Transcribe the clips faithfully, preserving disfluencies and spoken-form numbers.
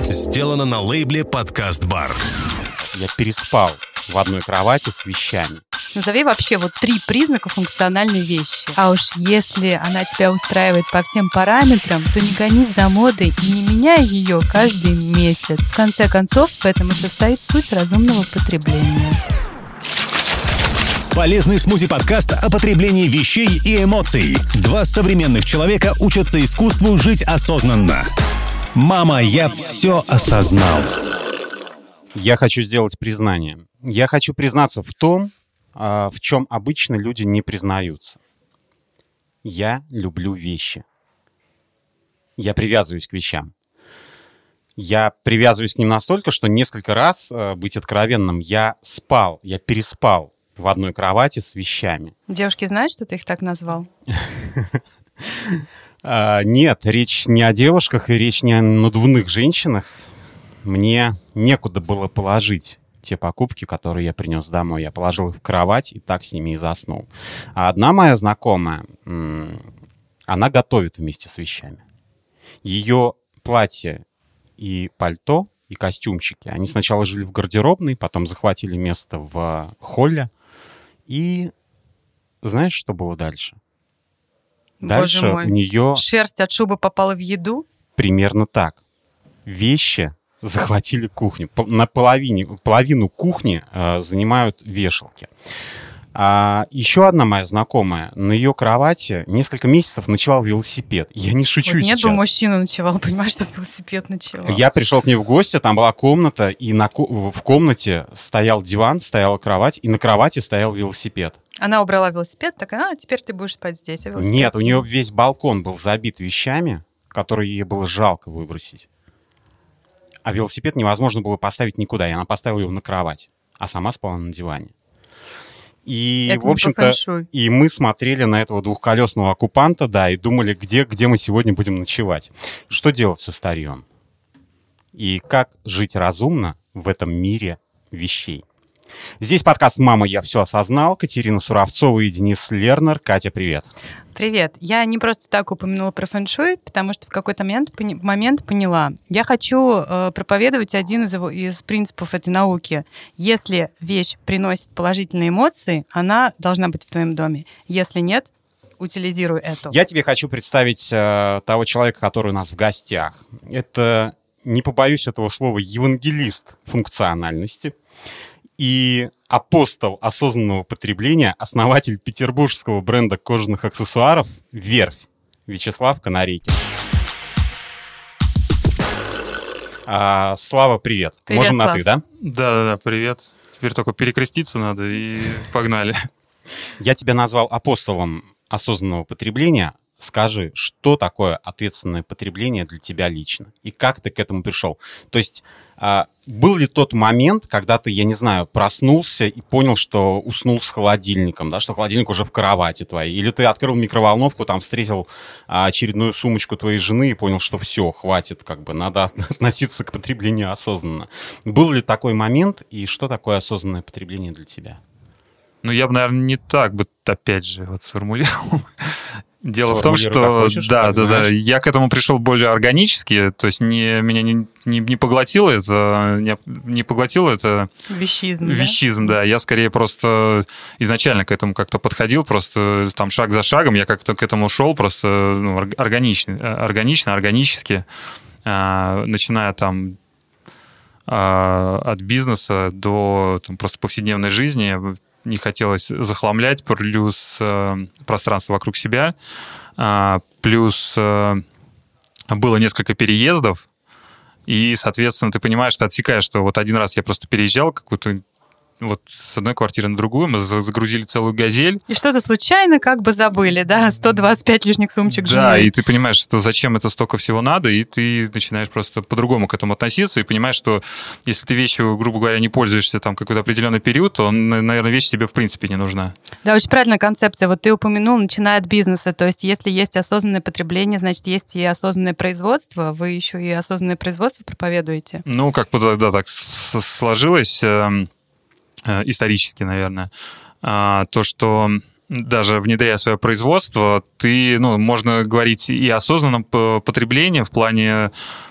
Сделано на лейбле «Подкаст Бар». Я переспал в одной кровати с вещами. Назови вообще вот три признака функциональной вещи. А уж если она тебя устраивает по всем параметрам, то не гонись за модой и не меняй ее каждый месяц. В конце концов, в этом и состоит суть разумного потребления. Полезный смузи-подкаст о потреблении вещей и эмоций. Два современных человека учатся искусству жить осознанно. Мама, я все осознал. Я хочу сделать признание. Я хочу признаться в том, в чем обычно люди не признаются. Я люблю вещи. Я привязываюсь к вещам. Я привязываюсь к ним настолько, что несколько раз, быть откровенным, я спал, я переспал в одной кровати с вещами. Девушки знают, что ты их так назвал? Нет, речь не о девушках и речь не о надувных женщинах. Мне некуда было положить те покупки, которые я принес домой. Я положил их в кровать и так с ними и заснул. А одна моя знакомая, она готовит вместе с вещами. Ее платье и пальто, и костюмчики, они сначала жили в гардеробной, потом захватили место в холле. И знаешь, что было дальше? Дальше Боже мой. У нее... Шерсть от шубы попала в еду? Примерно так. Вещи захватили кухню. На половине, половину кухни э, занимают вешалки. А еще одна моя знакомая, на ее кровати несколько месяцев ночевал велосипед. Я не шучу вот нет сейчас. бы мужчина ночевал, понимаешь, что велосипед ночевал. Я пришел к ней в гости, там была комната, и на, в комнате стоял диван, стояла кровать, и на кровати стоял велосипед. Она убрала велосипед, такая, а, теперь ты будешь спать здесь. А Нет, у нее весь балкон был забит вещами, которые ей было жалко выбросить. А велосипед невозможно было поставить никуда, и она поставила его на кровать, а сама спала на диване. И, это в общем-то, и мы смотрели на этого двухколесного оккупанта, да, и думали, где, где мы сегодня будем ночевать. Что делать со старьем? И как жить разумно в этом мире вещей? Здесь подкаст «Мама, я все осознал». Катерина Суровцова и Денис Лернер. Катя, привет. Привет. Я не просто так упомянула про фэн-шуй, потому что в какой-то момент, пони- момент поняла. Я хочу э, проповедовать один из, его, из принципов этой науки. Если вещь приносит положительные эмоции, она должна быть в твоем доме. Если нет, утилизируй эту. Я тебе хочу представить э, того человека, который у нас в гостях. Это, не побоюсь этого слова, евангелист функциональности и апостол осознанного потребления, основатель петербургского бренда кожаных аксессуаров «Верфь» Вячеслав Канарейкин. А, Слава, привет. Привет, Можем Слав. на «ты», да? Да-да-да, привет. Теперь только перекреститься надо, и погнали. Я тебя назвал апостолом осознанного потребления. Скажи, что такое ответственное потребление для тебя лично? И как ты к этому пришел? То есть а, был ли тот момент, когда ты, я не знаю, проснулся и понял, что уснул с холодильником, да, что холодильник уже в кровати твоей? Или ты открыл микроволновку, там встретил а, очередную сумочку твоей жены и понял, что все, хватит, как бы надо относиться к потреблению осознанно? Был ли такой момент, и что такое осознанное потребление для тебя? Ну, я бы, наверное, не так бы, опять же, вот сформулировал. Дело в том, что хочешь, да, да, да, я к этому пришел более органически, то есть не, меня не, не, не поглотило это, не, не поглотило это вещизм, вещизм, да? да. Я скорее просто изначально к этому как-то подходил, просто там шаг за шагом я как-то к этому шел, просто ну, органично, органично, органически, а, начиная там а, от бизнеса до там, просто повседневной жизни. Не хотелось захламлять, плюс э, пространство вокруг себя, э, плюс э, было несколько переездов, и, соответственно, ты понимаешь, ты отсекаешь, что вот один раз я просто переезжал какую-то вот с одной квартиры на другую, мы загрузили целую «Газель». И что-то случайно как бы забыли, да, сто двадцать пять лишних сумочек жены. Да, и ты понимаешь, что зачем это столько всего надо, и ты начинаешь просто по-другому к этому относиться, и понимаешь, что если ты вещью, грубо говоря, не пользуешься там какой-то определенный период, то, наверное, вещь тебе в принципе не нужна. Да, очень правильная концепция. Вот ты упомянул, начиная от бизнеса, то есть если есть осознанное потребление, значит, есть и осознанное производство. Вы еще и осознанное производство проповедуете? Ну, как бы, да, так сложилось... исторически, наверное, то, что даже внедряя свое производство, ты, ну, можно говорить и о осознанном потреблении в плане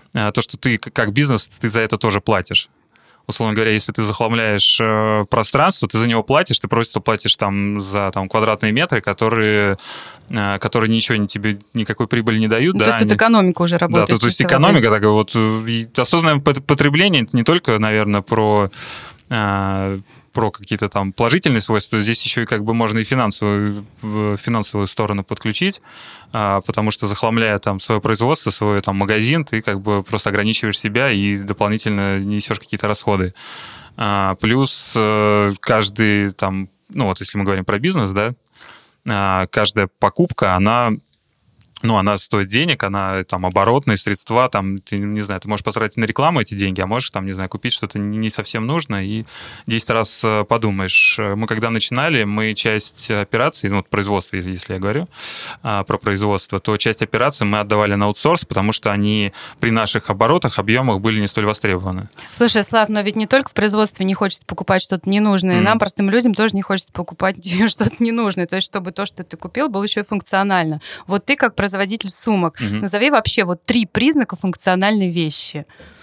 то, что ты как бизнес, ты за это тоже платишь. Условно говоря, если ты захламляешь э, пространство, ты за него платишь, ты просто платишь там за там, квадратные метры, которые, э, которые ничего не, тебе, никакой прибыли не дают. Ну, да, то есть они... тут экономика уже работает. Да, то, то есть экономика такая вот. Осознанное потребление — это не только, наверное, про... Э, про какие-то там положительные свойства, здесь еще и как бы можно и финансовую, финансовую сторону подключить, потому что, захламляя там свое производство, свой там магазин, ты как бы просто ограничиваешь себя и дополнительно несешь какие-то расходы. Плюс каждый там, ну вот если мы говорим про бизнес, да, каждая покупка, она... Ну, она стоит денег, она там оборотные средства, там, ты, не знаю, ты можешь потратить на рекламу эти деньги, а можешь там, не знаю, купить что-то не совсем нужно и десять раз подумаешь. Мы когда начинали, мы часть операций, ну, вот производство, если я говорю а, про производство, то часть операций мы отдавали на аутсорс, потому что они при наших оборотах, объемах были не столь востребованы. Слушай, Слав, но ведь не только в производстве не хочется покупать что-то ненужное, mm. нам, простым людям, тоже не хочется покупать что-то ненужное, то есть чтобы то, что ты купил, было еще и функционально. Вот ты как производитель сумок. Mm-hmm. Назови вообще вот три признака функциональной вещи.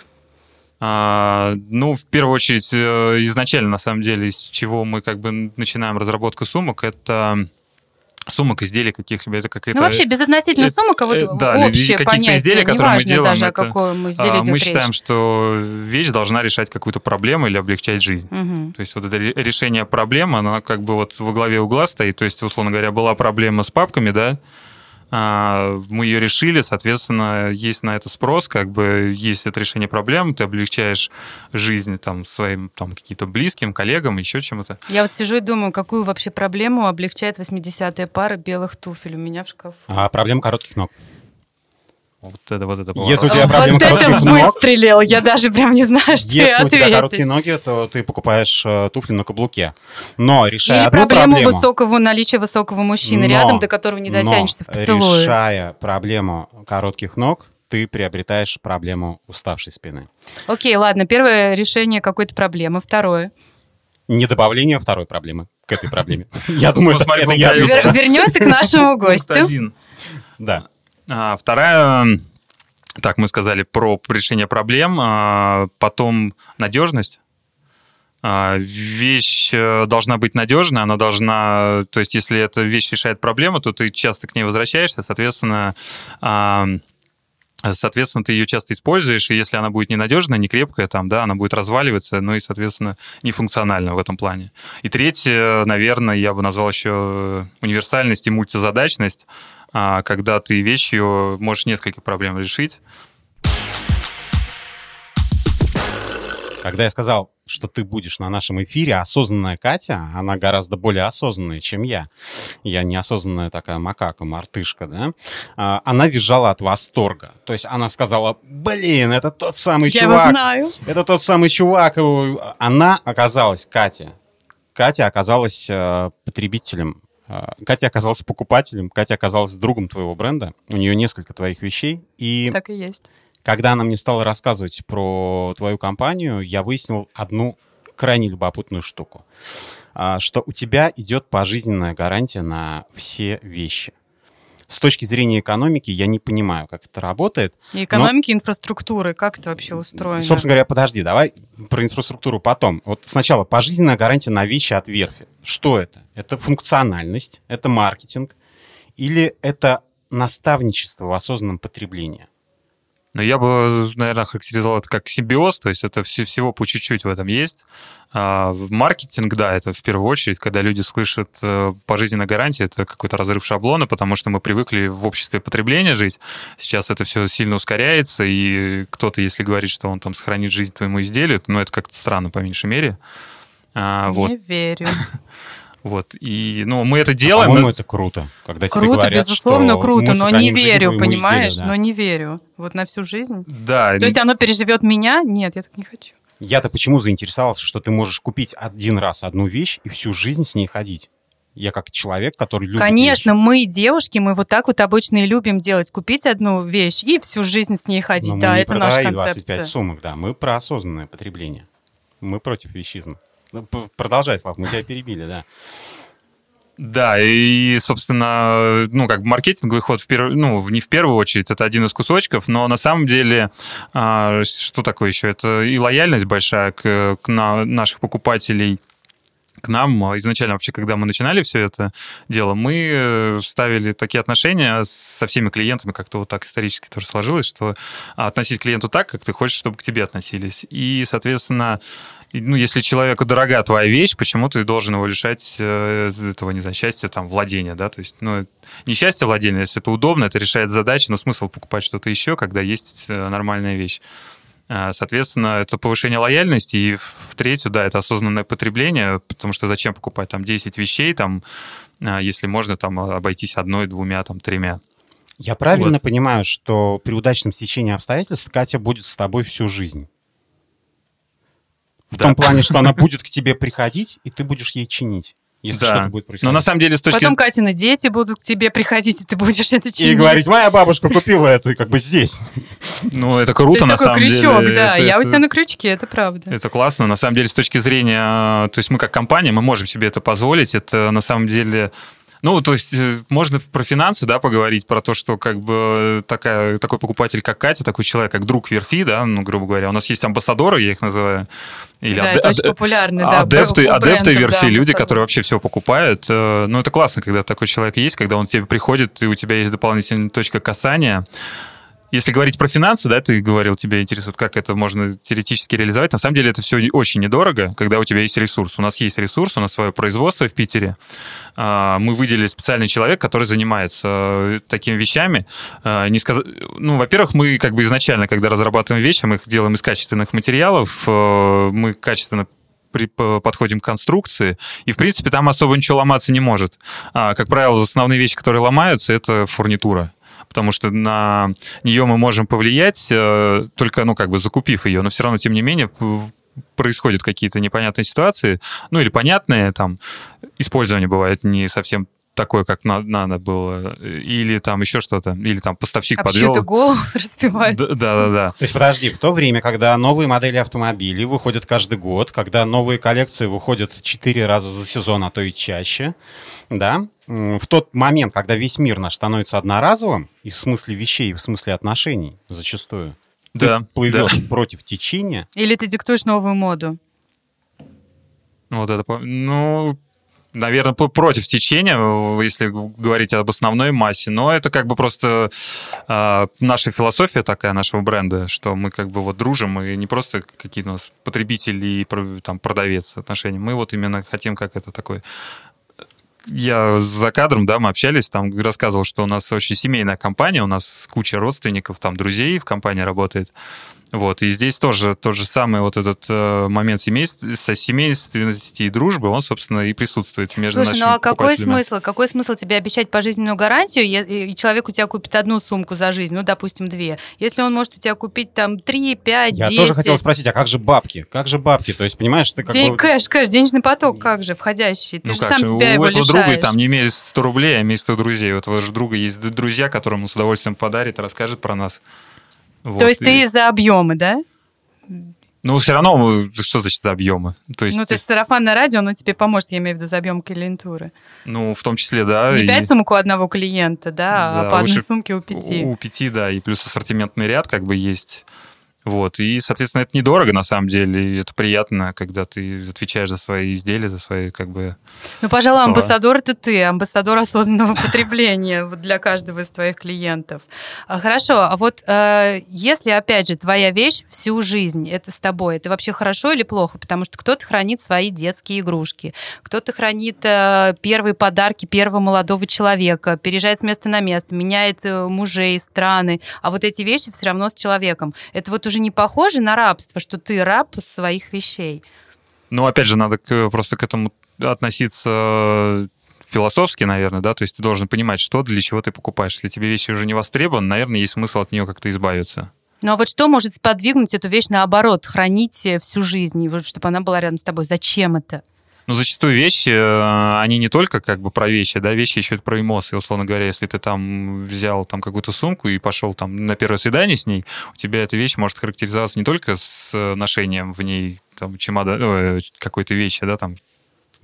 А, ну, в первую очередь, изначально, на самом деле, с чего мы как бы начинаем разработку сумок, это сумок, изделий каких-либо. Это какая-то... Ну, вообще, безотносительно сумок, а вот э, да, общее понятие, изделий, которые мы делаем, даже, это, о каком изделии идет мы речь. считаем, что вещь должна решать какую-то проблему или облегчать жизнь. Угу. То есть вот это решение проблемы, она как бы вот во главе угла стоит. То есть, условно говоря, была проблема с папками, да, мы ее решили, соответственно, есть на это спрос, как бы есть это решение проблем, ты облегчаешь жизнь там, своим там, каким-то близким, коллегам, еще чему-то. Я вот сижу и думаю, какую вообще проблему облегчает восьмидесятая пара белых туфель у меня в шкафу. А проблема коротких ног. Вот это, вот это Если у тебя проблема вот коротких это ног... выстрелил, я даже прям не знаю, что Если у тебя ответить. короткие ноги, то ты покупаешь э, туфли на каблуке. Но решая Или одну проблему проблему... высокого, наличия высокого мужчины но, рядом, до которого не дотянешься в поцелуе. решая проблему коротких ног, ты приобретаешь проблему уставшей спины. Окей, ладно, первое решение какой-то проблемы, второе. Не добавление второй проблемы к этой проблеме. Я думаю, это я ответил. Вернемся к нашему гостю. Да. Вторая... Так, мы сказали про решение проблем, потом надежность. Вещь должна быть надежной, она должна... То есть, если эта вещь решает проблему, то ты часто к ней возвращаешься, соответственно, соответственно, ты ее часто используешь, и если она будет ненадежная, не крепкая, там, да, она будет разваливаться, ну и, соответственно, нефункциональна в этом плане. И третье, наверное, я бы назвал еще универсальность и мультизадачность, когда ты вещью можешь несколько проблем решить. Когда я сказал, что ты будешь на нашем эфире, осознанная Катя, она гораздо более осознанная, чем я. Я неосознанная такая макака, мартышка, да? Она визжала от восторга. То есть она сказала, блин, это тот самый я чувак. Я его знаю. Это тот самый чувак. Она оказалась, Катя, Катя оказалась потребителем. Катя оказалась покупателем, Катя оказалась другом твоего бренда. У нее несколько твоих вещей. И так и есть. Когда она мне стала рассказывать про твою компанию, я выяснил одну крайне любопытную штуку. Что у тебя идет пожизненная гарантия на все вещи. С точки зрения экономики я не понимаю, как это работает. И экономики, но... инфраструктуры, как это вообще устроено? Собственно говоря, подожди, давай про инфраструктуру потом. Вот сначала пожизненная гарантия на вещи от верфи. Что это? Это функциональность, это маркетинг или это наставничество в осознанном потреблении? Но я бы, наверное, характеризовал это как симбиоз, то есть это все, всего по чуть-чуть в этом есть. А маркетинг, да, это в первую очередь, когда люди слышат пожизненная гарантия, это какой-то разрыв шаблона, потому что мы привыкли в обществе потребления жить. Сейчас это все сильно ускоряется, и кто-то, если говорит, что он там сохранит жизнь твоему изделию, ну, это как-то странно, по меньшей мере. А, Не вот. верю. Вот, и, ну, мы это делаем. А, по-моему, это круто, когда круто, тебе говорят, безусловно, что круто, мы но не верю, жизнь понимаешь? изделию, да. Но не верю. Вот на всю жизнь. Да. То есть оно переживет меня? Нет, я так не хочу. Я-то почему заинтересовался, что ты можешь купить один раз одну вещь и всю жизнь с ней ходить? Я как человек, который любит Конечно, вещи. мы, девушки, мы вот так вот обычно и любим делать. Купить одну вещь и всю жизнь с ней ходить. Но да, мы не это про наша твои концепция. двадцать пять сумок, да. Мы про осознанное потребление. Мы против вещизма. Продолжай, Слав, мы тебя перебили, да. Да, и, собственно, ну, как бы маркетинговый ход, в перв... ну, не в первую очередь, это один из кусочков, но на самом деле, а, что такое еще? Это и лояльность большая к, к на... наших покупателей, к нам. Изначально вообще, когда мы начинали все это дело, мы ставили такие отношения со всеми клиентами, как-то вот так исторически тоже сложилось, что относись к клиенту так, как ты хочешь, чтобы к тебе относились. И, соответственно, ну, если человеку дорога твоя вещь, почему ты должен его лишать этого, не знаю, счастья, там, владения, да, то есть, ну, не счастье владения, если это удобно, это решает задачи, но смысл покупать что-то еще, когда есть нормальная вещь. Соответственно, это повышение лояльности, и в-третью, да, это осознанное потребление, потому что зачем покупать там десять вещей, там, если можно там обойтись одной, двумя, там, тремя. Я правильно Вот. понимаю, что при удачном стечении обстоятельств Катя будет с тобой всю жизнь? В Да. том плане, что она будет к тебе приходить, и ты будешь ей чинить, если Да. что-то будет происходить. Но на самом деле с точки Потом Катины дети будут к тебе приходить, и ты будешь это чинить. И говорить, моя бабушка купила это как бы здесь. Ну, это То круто, есть на такой самом крючок, деле. да. Это- Я у это- тебя на крючке, это правда. Это классно. На самом деле, с точки зрения... То есть мы как компания, мы можем себе это позволить. Это на самом деле... Ну, то есть э, можно про финансы, да, поговорить, про то, что как бы такая, такой покупатель, как Катя, такой человек, как друг Верфи, да, ну, грубо говоря. У нас есть амбассадоры, я их называю. Или Да, аде- это очень аде- популярно, да. адепты, бр- у адепты брендов, Верфи, да, люди, амбассадоры. которые вообще все покупают. Э, Ну, это классно, когда такой человек есть, когда он к тебе приходит, и у тебя есть дополнительная точка касания. Если говорить про финансы, да, ты говорил, тебя интересует, как это можно теоретически реализовать. На самом деле это все очень недорого, когда у тебя есть ресурс. У нас есть ресурс, у нас свое производство в Питере. А, Мы выделили специальный человек, который занимается э, такими вещами. А, Не сказ... Ну, во-первых, мы как бы изначально, когда разрабатываем вещи, мы их делаем из качественных материалов, э, мы качественно при- по- подходим к конструкции, и, в принципе, там особо ничего ломаться не может. А, Как правило, основные вещи, которые ломаются, это фурнитура. Потому что на нее мы можем повлиять, э, только, ну, как бы закупив ее, но все равно, тем не менее, п- происходят какие-то непонятные ситуации, ну, или понятные, там, использование бывает не совсем такое, как на- надо было, или там еще что-то, или там поставщик А подвел. чью-то голову разбивают. Да-да-да. То есть, подожди, в то время, когда новые модели автомобилей выходят каждый год, когда новые коллекции выходят четыре раза за сезон, а то и чаще, да, м, в тот момент, когда весь мир наш становится одноразовым, и в смысле вещей, и в смысле отношений зачастую, Да, ты плывешь против течения. Или ты диктуешь новую моду. Вот это, по- ну, наверное, по- против течения, если говорить об основной массе, но это как бы просто э, наша философия такая, нашего бренда, что мы как бы вот дружим, и не просто какие-то у нас потребители и про- там продавец отношения, мы вот именно хотим как это такой... Я за кадром, да, мы общались, там рассказывал, что у нас очень семейная компания, у нас куча родственников, там друзей в компании работает. Вот, и здесь тоже тот же самый вот этот э, момент семейства, со семейственности и дружбы, он, собственно, и присутствует между Слушай, нашими ну а какой покупателями. смысл? смысл? Какой смысл тебе обещать пожизненную гарантию, е- и человек у тебя купит одну сумку за жизнь, ну, допустим, две. Если он может у тебя купить там три, пять, Я десять. тоже хотел спросить, а как же бабки? Как же бабки? То есть, понимаешь, ты как День, бы... кэш, кэш, денежный поток, как же, входящий. Ты Ну же как сам же, себя у его этого лишаешь. друга там не имеет сто рублей, а имеет сто друзей. У этого же друга есть д- друзья, которым он с удовольствием подарит, расскажет про нас. Вот, То есть и- ты за объемы, да? Ну, все равно, что значит за объемы? То есть, Ну, то есть сарафанное радио, оно тебе поможет, я имею в виду, за объем клиентуры. ну, в том числе, да. Не и- пять сумок у одного клиента, да, Да, а по одной лучше сумке у пяти. У, у пяти, да, и плюс ассортиментный ряд как бы есть. Вот, и, соответственно, это недорого, на самом деле, и это приятно, когда ты отвечаешь за свои изделия, за свои, как бы... Ну, пожалуй, слова. амбассадор это ты, амбассадор осознанного потребления вот для каждого из твоих клиентов. А, Хорошо, а вот э, если, опять же, твоя вещь всю жизнь, это с тобой, это вообще хорошо или плохо? Потому что кто-то хранит свои детские игрушки, кто-то хранит э, первые подарки первого молодого человека, переезжает с места на место, меняет э, мужей, страны, а вот эти вещи все равно с человеком. Это вот уже не похоже на рабство, что ты раб своих вещей? Ну, опять же, надо к- просто к этому относиться философски, наверное, да, то есть ты должен понимать, что, для чего ты покупаешь. Если тебе вещи уже не востребованы, наверное, есть смысл от нее как-то избавиться. Ну а вот что может сподвигнуть эту вещь наоборот, хранить э, всю жизнь, и вот чтобы она была рядом с тобой? Зачем это? Ну, зачастую вещи, э, они не только как бы про вещи, да, вещи еще и про эмоции. Условно говоря, если ты там взял там какую-то сумку и пошел там на первое свидание с ней, у тебя эта вещь может характеризоваться не только с э, ношением в ней там чемодан, э, какой-то вещи, да, там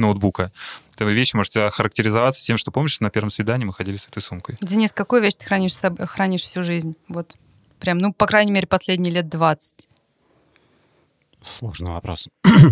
ноутбука. Эта вещь может охарактеризоваться тем, что, помнишь, на первом свидании мы ходили с этой сумкой. Денис, какую вещь ты хранишь, хранишь всю жизнь? Вот прям, ну, по крайней мере, последние лет двадцать. Сложный вопрос.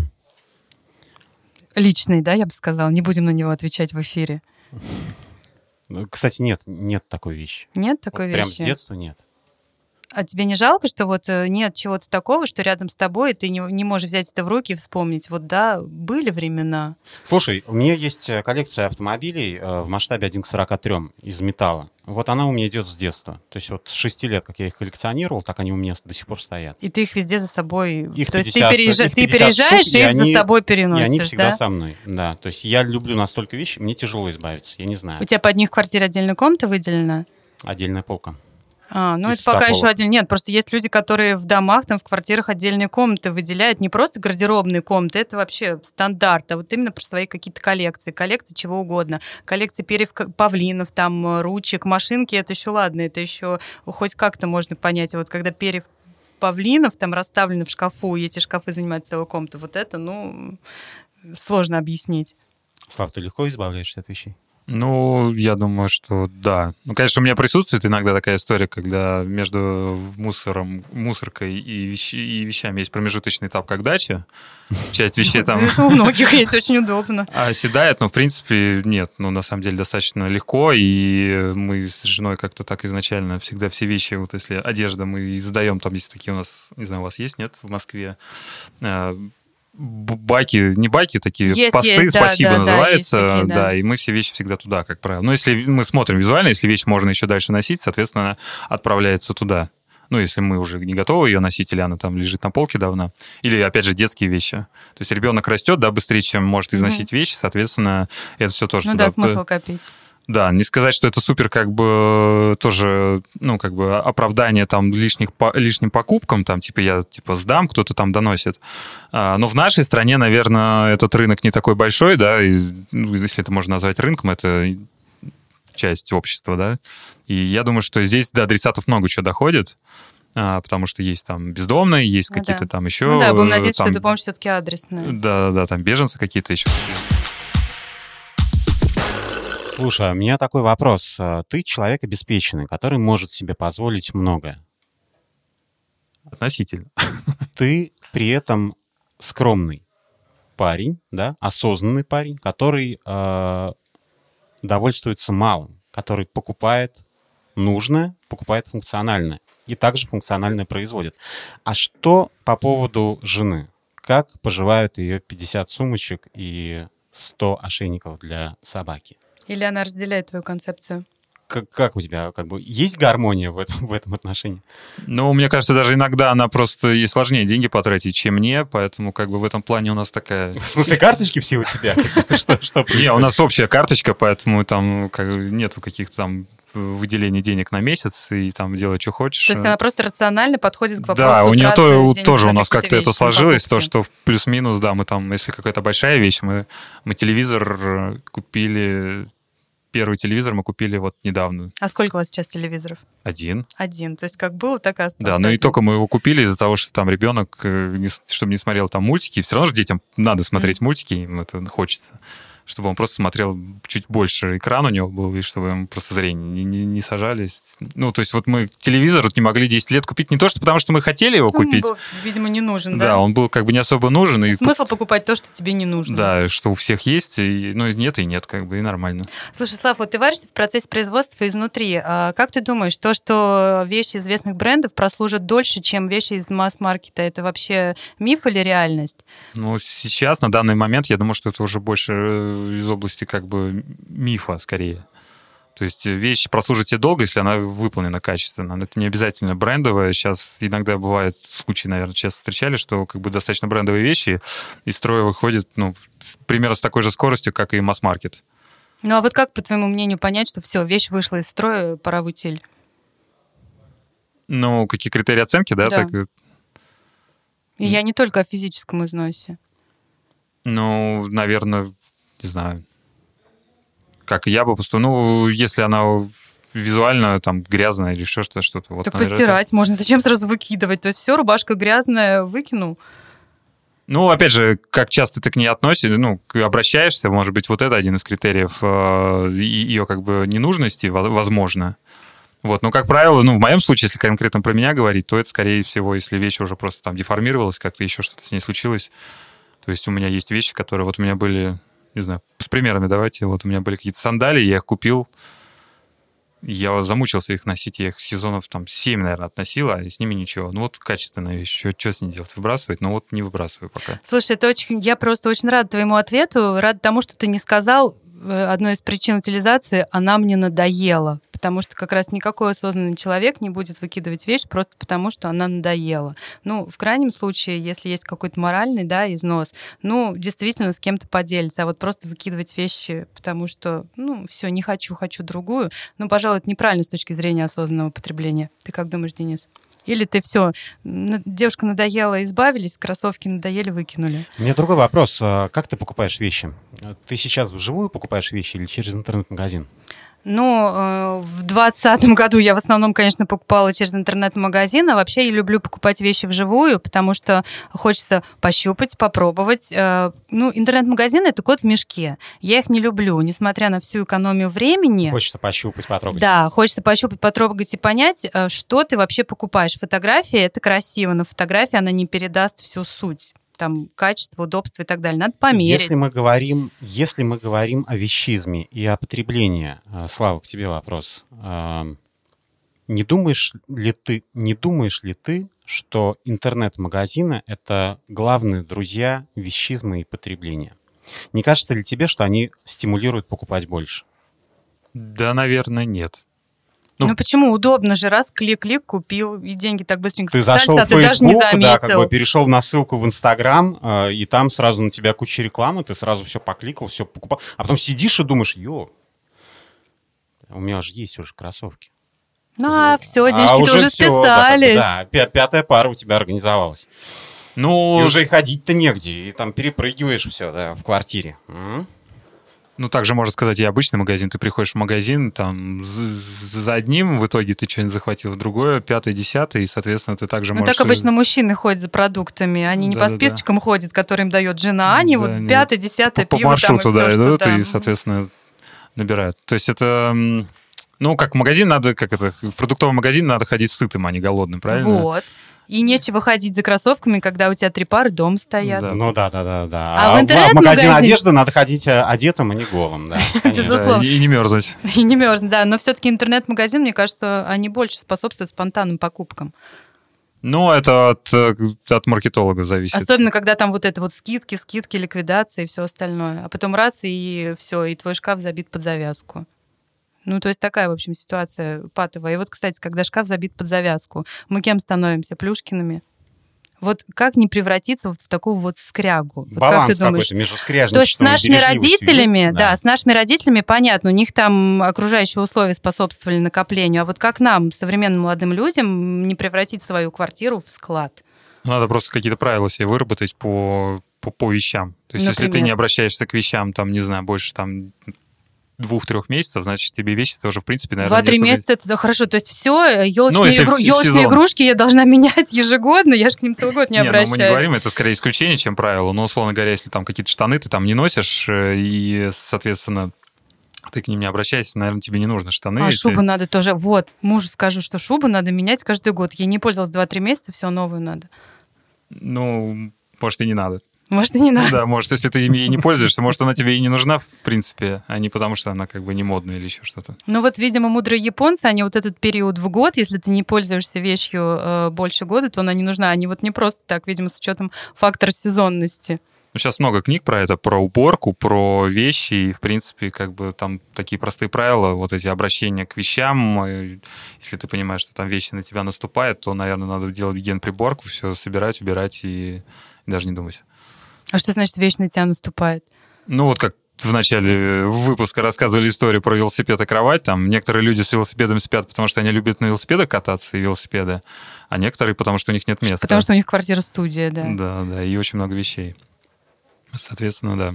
Личный, да, я бы сказала. Не будем на него отвечать в эфире. Кстати, нет, нет такой вещи. Нет такой вот вещи? Прям с детства нет. А тебе не жалко, что вот нет чего-то такого, что рядом с тобой, и ты не, не можешь взять это в руки и вспомнить? Вот да, были времена. Слушай, у меня есть коллекция автомобилей э, в масштабе один к сорока трём из металла. Вот она у меня идет с детства. То есть вот с шести лет, как я их коллекционировал, так они у меня до сих пор стоят. И ты их везде за собой... Их То есть пятьдесят, ты, переезжа... их ты переезжаешь штук, и их они, за собой переносишь, и они всегда да? со мной, да. То есть я люблю настолько вещи, мне тяжело избавиться, я не знаю. У тебя под них в квартире отдельная комната выделена? Отдельная полка. А, ну Из это пока ста еще полок. отдельно. Нет, просто есть люди, которые в домах, там в квартирах отдельные комнаты выделяют. Не просто гардеробные комнаты, это вообще стандарт, а вот именно про свои какие-то коллекции. Коллекции чего угодно. Коллекции перьев павлинов, там, ручек, машинки, это еще ладно, это еще хоть как-то можно понять. А вот когда перьев павлинов там расставлены в шкафу, и эти шкафы занимают целую комнату, вот это, ну, сложно объяснить. Слав, ты легко избавляешься от вещей? Ну, я думаю, что да. Ну, конечно, у меня присутствует иногда такая история, когда между мусором, мусоркой и, вещи, и вещами есть промежуточный этап, как дача. Часть вещей там... Это у многих есть, очень удобно. Оседает, но, в принципе, нет. Ну, на самом деле, достаточно легко, и мы с женой как-то так изначально всегда все вещи, вот если одежда, мы сдаем, там есть такие у нас, не знаю, у вас есть, нет, в Москве, баки, не байки, такие есть, посты, есть, спасибо, да, да, называется, да, такие, да. да, и мы все вещи всегда туда, как правило. Но если мы смотрим визуально, если вещь можно еще дальше носить, соответственно, она отправляется туда. Ну, если мы уже не готовы ее носить, или она там лежит на полке давно. Или, опять же, детские вещи. То есть ребенок растет, да, быстрее, чем может износить mm-hmm. вещи, соответственно, это все тоже ну туда... да, смысл копить. Да, не сказать, что это супер как бы тоже, ну, как бы оправдание там лишних, по, лишним покупкам, там, типа, я, типа, сдам, кто-то там доносит. А, но в нашей стране, наверное, этот рынок не такой большой, да, и, ну, если это можно назвать рынком, это часть общества, да. И я думаю, что здесь до адресатов много чего доходит, а, потому что есть там бездомные, есть ну, какие-то да. там еще... Ну да, будем надеяться, там, что эта помощь все-таки адресная. Да-да-да, там беженцы какие-то еще. Слушай, у меня такой вопрос. Ты человек обеспеченный, который может себе позволить многое. Относительно. Ты при этом скромный парень, да, осознанный парень, который э, довольствуется малым, который покупает нужное, покупает функциональное и также функциональное производит. А что по поводу жены? Как поживают ее пятьдесят сумочек и сто ошейников для собаки? Или она разделяет твою концепцию? Как, как у тебя, как бы, есть гармония в этом, в этом отношении? Ну, мне кажется, даже иногда она просто ей сложнее деньги потратить, чем мне, поэтому как бы в этом плане у нас такая... В смысле, карточки все у тебя? Что, что происходит? Не, у нас общая карточка, поэтому там как, нету каких-то там выделений денег на месяц и там делай, что хочешь. То есть она просто рационально подходит к вопросу. Да, у нее то, тоже у на нас как-то вещи, это сложилось, то, что в плюс-минус, да, мы там, если какая-то большая вещь, мы, мы телевизор купили... Первый телевизор мы купили вот недавно. А сколько у вас сейчас телевизоров? Один. Один. То есть как было, так и остался. Да, но и только мы его купили из-за того, что там ребенок, чтобы не смотрел там мультики. Все равно же детям надо смотреть mm. мультики, им это хочется. Чтобы он просто смотрел чуть больше, экран у него был, и чтобы ему просто зрение не, не, не сажались. Ну, то есть вот мы телевизор вот не могли десять лет купить не то, что потому что мы хотели его ну, купить. Он был, видимо, не нужен, да? Да, он был как бы не особо нужен. И смысл покупать то, что тебе не нужно. Да, что у всех есть, и, ну, нет и нет, как бы, и нормально. Слушай, Слав, вот ты варишься в процессе производства изнутри. А как ты думаешь, то, что вещи известных брендов прослужат дольше, чем вещи из масс-маркета, это вообще миф или реальность? Ну, сейчас, на данный момент, я думаю, что это уже больше из области как бы мифа, скорее. То есть вещь прослужит тебе долго, если она выполнена качественно. Но это не обязательно брендовая. Сейчас иногда бывает случаи, наверное, часто встречали, что как бы достаточно брендовые вещи из строя выходят, ну, примерно с такой же скоростью, как и масс-маркет. Ну, а вот как, по твоему мнению, понять, что все, вещь вышла из строя, пора в утиль? Ну, какие критерии оценки, да? Да. Так... И я не только о физическом износе. Ну, наверное, не знаю. Как я бы просто... Ну, если она визуально там грязная или еще что-то. что-то вот, так наверное, постирать это... можно. Зачем сразу выкидывать? То есть все, рубашка грязная, выкинул. Ну, опять же, как часто ты к ней относишься, ну, обращаешься, может быть, вот это один из критериев э, ее как бы ненужности, возможно. Вот, но, как правило, ну, в моем случае, если конкретно про меня говорить, то это, скорее всего, если вещь уже просто там деформировалась, как-то еще что-то с ней случилось. То есть у меня есть вещи, которые вот у меня были, не знаю, с примерами давайте, вот у меня были какие-то сандалии, я их купил, я замучился их носить, я их сезонов там семь, наверное, относил, а с ними ничего. Ну вот качественная вещь, что, что с ней делать? Выбрасывать? Ну вот не выбрасываю пока. Слушай, это очень, я просто очень рада твоему ответу, рада тому, что ты не сказал, одной из причин утилизации, она мне надоела. Потому что как раз никакой осознанный человек не будет выкидывать вещь просто потому, что она надоела. Ну, в крайнем случае, если есть какой-то моральный, да, износ, ну, действительно, с кем-то поделиться. А вот просто выкидывать вещи, потому что, ну, все, не хочу, хочу другую, ну, пожалуй, это неправильно с точки зрения осознанного потребления. Ты как думаешь, Денис? Или ты все, девушка надоела, избавились, кроссовки надоели, выкинули? У меня другой вопрос. Как ты покупаешь вещи? Ты сейчас вживую покупаешь вещи или через интернет-магазин? Ну, в двадцатом году я в основном, конечно, покупала через интернет-магазин, а вообще я люблю покупать вещи вживую, потому что хочется пощупать, попробовать. Ну, интернет-магазин — это кот в мешке. Я их не люблю, несмотря на всю экономию времени. Хочется пощупать, потрогать. Да, хочется пощупать, потрогать и понять, что ты вообще покупаешь. Фотография — это красиво, но фотография, она не передаст всю суть. Там качество, удобство и так далее. Надо померить. Если мы говорим, если мы говорим о вещизме и о потреблении, Слава, к тебе вопрос. Не думаешь ли ты, не думаешь ли ты, что интернет-магазины — это главные друзья вещизма и потребления? Не кажется ли тебе, что они стимулируют покупать больше? Да, наверное, нет. Ну, ну почему? Удобно же. Раз, клик-клик, купил, и деньги так быстренько ты списались, зашел а в ты Facebook, даже не заметил. Да, как бы перешел на ссылку в Инстаграм, э, и там сразу на тебя куча рекламы, ты сразу все покликал, все покупал. А потом сидишь и думаешь, ё, у меня же есть уже кроссовки. Ну, а все, денежки-то а уже, уже все, списались. Да, да, пятая пара у тебя организовалась. Ну, и уже и ходить-то негде, и там перепрыгиваешь все, да, в квартире. М-м? Ну, также можно сказать и обычный магазин. Ты приходишь в магазин, там, за одним, в итоге ты что-нибудь захватил, в другое, пятое, десятое, и, соответственно, ты также ну, можешь... Ну, так обычно мужчины ходят за продуктами. Они не да, по списочкам да. ходят, которые им дает жена, они да, вот в пятое, десятое по, пиво по маршруту, там, и да, все, идут, что, да. и, соответственно, набирают. То есть это... Ну, как в магазин надо, как это, в продуктовый магазин надо ходить сытым, а не голодным, правильно? Вот. И нечего ходить за кроссовками, когда у тебя три пары дома стоят. Да. Ну да, да, да, да. А, а в интернет-магазин... в магазин одежды надо ходить одетым, а не голым, да. Безусловно. И не мерзнуть. И не мерзнуть, да. Но все-таки интернет-магазин, мне кажется, они больше способствуют спонтанным покупкам. Ну, это от, от маркетолога зависит. Особенно, когда там вот это вот скидки, скидки, ликвидации и все остальное. А потом раз, и все, и твой шкаф забит под завязку. Ну, то есть такая, в общем, ситуация патовая. И вот, кстати, когда шкаф забит под завязку, мы кем становимся? Плюшкиными? Вот как не превратиться вот в такую вот скрягу? Вот баланс как ты думаешь? какой-то между скряжничеством То есть с нашими родителями, есть, да. да, с нашими родителями, понятно, у них там окружающие условия способствовали накоплению, а вот как нам, современным молодым людям, не превратить свою квартиру в склад? Надо просто какие-то правила себе выработать по, по, по вещам. То есть Например? Если ты не обращаешься к вещам, там, не знаю, больше там... двух-трех месяцев, значит, тебе вещи тоже, в принципе, наверное... Два-три особо... месяца, это да, хорошо. То есть все, елочные, ну, игру... елочные игрушки я должна менять ежегодно, я же к ним целый год не, не обращаюсь. Ну, мы не говорим, это скорее исключение, чем правило. Но, условно говоря, если там какие-то штаны ты там не носишь, и, соответственно, ты к ним не обращаешься, наверное, тебе не нужны штаны. А эти... шубу надо тоже... Вот, мужу скажу, что шубу надо менять каждый год. Я не пользовалась два-три месяца, все новую надо. Ну, может, и не надо. Может, и не надо. Да, может, если ты ей не пользуешься, может, она тебе и не нужна, в принципе, а не потому, что она как бы не модная или еще что-то. Ну вот, видимо, мудрые японцы, они вот этот период в год, если ты не пользуешься вещью э, больше года, то она не нужна. Они вот не просто так, видимо, с учетом фактора сезонности. Ну, сейчас много книг про это, про уборку, про вещи, и, в принципе, как бы там такие простые правила, вот эти обращения к вещам. Если ты понимаешь, что там вещи на тебя наступают, то, наверное, надо делать генприборку, все собирать, убирать и даже не думать. А что значит вещь на тебя наступает? Ну, вот как в начале выпуска рассказывали историю про велосипед и кровать. Там некоторые люди с велосипедом спят, потому что они любят на велосипедах кататься и велосипеды, а некоторые, потому что у них нет места. Потому что у них квартира-студия, да. Да, да, и очень много вещей. Соответственно, да.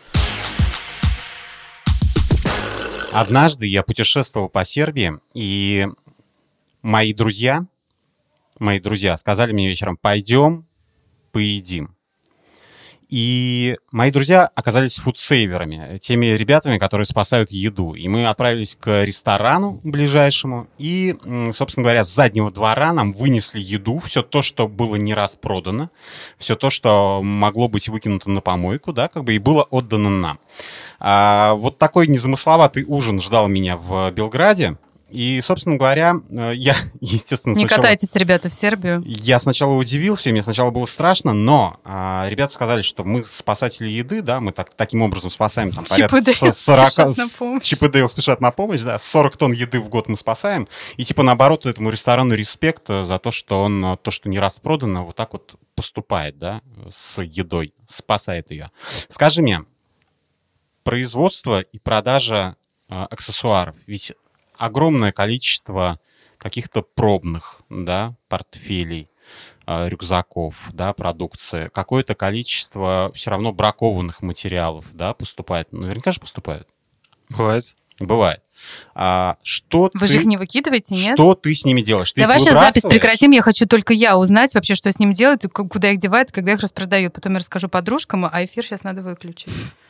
Однажды я путешествовал по Сербии, и мои друзья, мои друзья сказали мне вечером: пойдем, поедим. И мои друзья оказались фудсейверами, теми ребятами, которые спасают еду. И мы отправились к ресторану ближайшему. И, собственно говоря, с заднего двора нам вынесли еду, все то, что было не распродано, все то, что могло быть выкинуто на помойку, да, как бы и было отдано нам. А, вот такой незамысловатый ужин ждал меня в Белграде. И, собственно говоря, я, естественно, Не сначала... катайтесь, ребята, в Сербию. Я сначала удивился, мне сначала было страшно, но а, ребята сказали, что мы спасатели еды, да, мы так, таким образом спасаем там порядка сорок... Чип и Дейл спешат на помощь, да, сорок тонн еды в год мы спасаем. И типа наоборот этому ресторану респект за то, что он то, что не распродано, вот так вот поступает, да, с едой, спасает ее. Скажи мне, производство и продажа а, аксессуаров, ведь огромное количество каких-то пробных, да, портфелей, э, рюкзаков, да, продукции. Какое-то количество все равно бракованных материалов, да, поступает. Наверняка же поступает. Бывает. Бывает. А, что Вы ты, же их не выкидываете, нет? Что ты с ними делаешь? Ты Давай их сейчас запись выбрасываешь? прекратим. Я хочу только я узнать вообще, что с ним делают, куда их девают, когда их распродают. Потом я расскажу подружкам, а эфир сейчас надо выключить.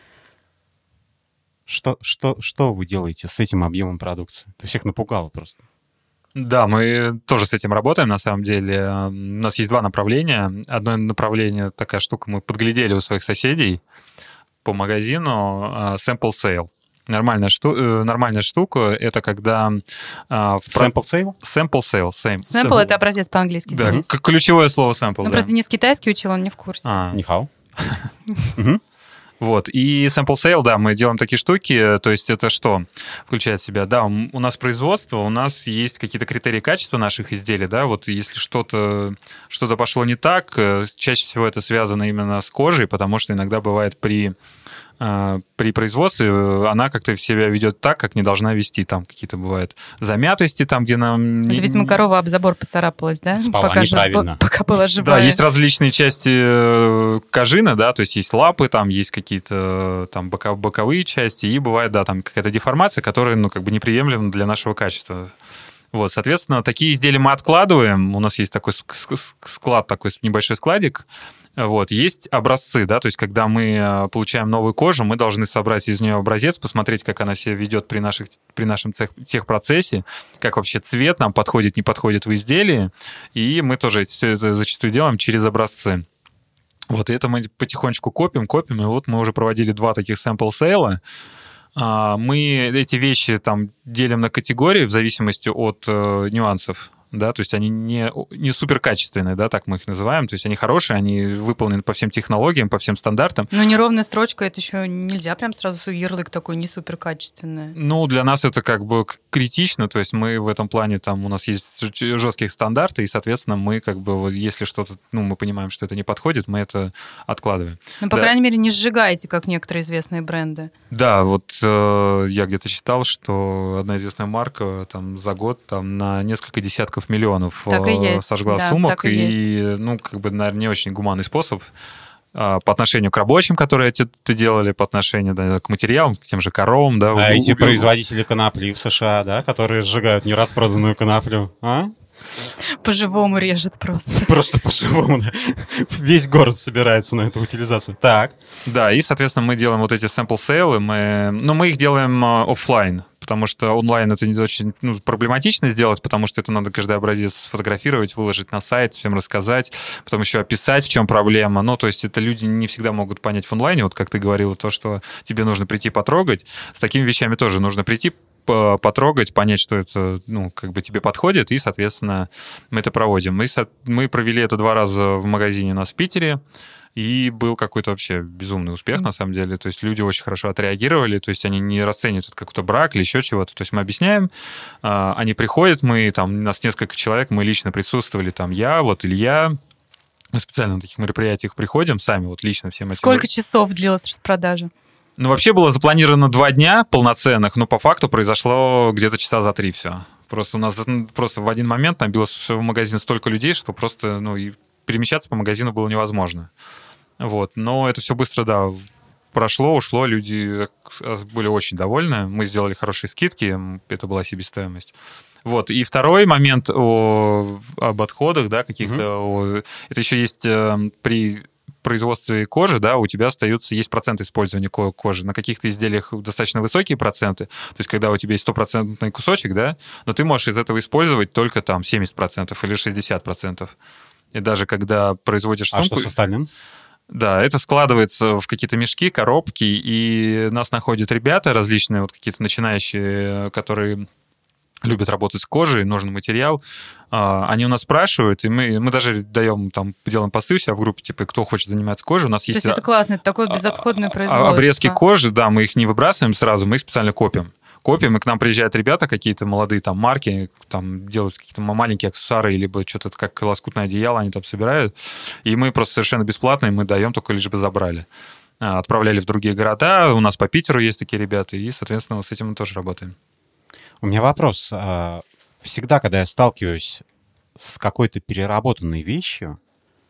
Что, что, что вы делаете с этим объемом продукции? Ты всех напугала просто. Да, мы тоже с этим работаем, на самом деле. У нас есть два направления. Одно направление, такая штука, мы подглядели у своих соседей по магазину, sample sale. Нормальная, шту... Нормальная штука — это когда... Sample sale? Sample sale. Same. Sample — это образец по-английски. Да, к- ключевое слово sample. Ну, да. просто Денис китайский учил, он не в курсе. А. Нихао. Вот, и sample sale, да, мы делаем такие штуки, то есть это что включает в себя? Да, у нас производство, у нас есть какие-то критерии качества наших изделий, да, вот если что-то, что-то пошло не так, чаще всего это связано именно с кожей, потому что иногда бывает при... при производстве она как-то себя ведет так, как не должна вести. Там какие-то бывают замятости, там, где нам... Это, видимо, корова об забор поцарапалась, да? Спала пока неправильно. Жив... Пока была живая. Да, есть различные части кожины, да, то есть есть лапы, там есть какие-то там бока- боковые части, и бывает, да, там какая-то деформация, которая, ну, как бы неприемлема для нашего качества. Вот, соответственно, такие изделия мы откладываем. У нас есть такой склад, такой небольшой складик. Вот, есть образцы, да, то есть когда мы получаем новую кожу, мы должны собрать из нее образец, посмотреть, как она себя ведет при, наших, при нашем тех, техпроцессе, как вообще цвет нам подходит, не подходит в изделии, и мы тоже все это зачастую делаем через образцы. Вот, и это мы потихонечку копим, копим, и вот мы уже проводили два таких sample-сейла. Мы эти вещи там делим на категории в зависимости от э, нюансов. Да, то есть они не, не суперкачественные, да, так мы их называем. То есть они хорошие, они выполнены по всем технологиям, по всем стандартам. Но неровная строчка, это еще нельзя прям сразу ярлык такой не суперкачественный. Ну, для нас это как бы критично, то есть мы в этом плане, там у нас есть жесткие стандарты, и, соответственно, мы как бы, если что-то, ну, мы понимаем, что это не подходит, мы это откладываем. Ну, по да. крайней мере, не сжигаете, как некоторые известные бренды. Да, вот э, я где-то читал, что одна известная марка там за год там на несколько десятков миллионов так и есть. сожгла да, сумок, и, и ну, как бы, наверное, не очень гуманный способ по отношению к рабочим, которые эти это делали, по отношению, да, к материалам, к тем же коровам. Да, а у, эти у, производители конопли в США, да, которые сжигают нераспроданную коноплю, а? По-живому режет просто. Просто по-живому, да. Весь город собирается на эту утилизацию. Так. Да, и, соответственно, мы делаем вот эти sample-сейлы, мы, но мы их делаем офлайн, потому что онлайн это не очень ну, проблематично сделать, потому что это надо каждый образец сфотографировать, выложить на сайт, всем рассказать, потом еще описать, в чем проблема. Ну, то есть это люди не всегда могут понять в онлайне, вот как ты говорила, то, что тебе нужно прийти потрогать. С такими вещами тоже нужно прийти, потрогать, понять, что это, ну, как бы тебе подходит, и, соответственно, мы это проводим. Мы, мы провели это два раза в магазине у нас в Питере, и был какой-то вообще безумный успех, на самом деле. То есть люди очень хорошо отреагировали, то есть они не расценивают это как какой-то брак или еще чего-то. То есть мы объясняем, они приходят, мы, там, у нас несколько человек, мы лично присутствовали, там, я, вот Илья, мы специально на таких мероприятиях приходим, сами вот лично всем этим. Сколько часов длилась распродажа? Ну, вообще было запланировано два дня полноценных, но по факту произошло где-то часа за три все. Просто у нас просто в один момент набилось в магазин столько людей, что просто, ну, и перемещаться по магазину было невозможно. Вот. Но это все быстро, да, прошло, ушло, люди были очень довольны, мы сделали хорошие скидки, это была себестоимость. Вот. И второй момент о, об отходах, да, каких-то, mm-hmm. о, это еще есть э, при производстве кожи, да, у тебя остаются, есть проценты использования кожи. На каких-то изделиях достаточно высокие проценты. То есть, когда у тебя есть стопроцентный кусочек, да, но ты можешь из этого использовать только там семьдесят процентов или шестьдесят процентов. И даже когда производишь сумку... А что с остальным? Да, это складывается в какие-то мешки, коробки, и нас находят ребята различные, вот какие-то начинающие, которые любят работать с кожей, нужен материал. Они у нас спрашивают, и мы, мы даже даем, там, делаем посты у себя в группе, типа, кто хочет заниматься кожей. У нас То есть... есть это классно, это такое безотходное производство. Обрезки кожи, да, мы их не выбрасываем сразу, мы их специально копим. Копим, и к нам приезжают ребята какие-то молодые, там, марки, там, делают какие-то маленькие аксессуары, либо что-то как лоскутное одеяло они там собирают. И мы просто совершенно бесплатно, и мы даем, только лишь бы забрали. Отправляли в другие города, у нас по Питеру есть такие ребята, и, соответственно, с этим мы тоже работаем. У меня вопрос. Всегда, когда я сталкиваюсь с какой-то переработанной вещью,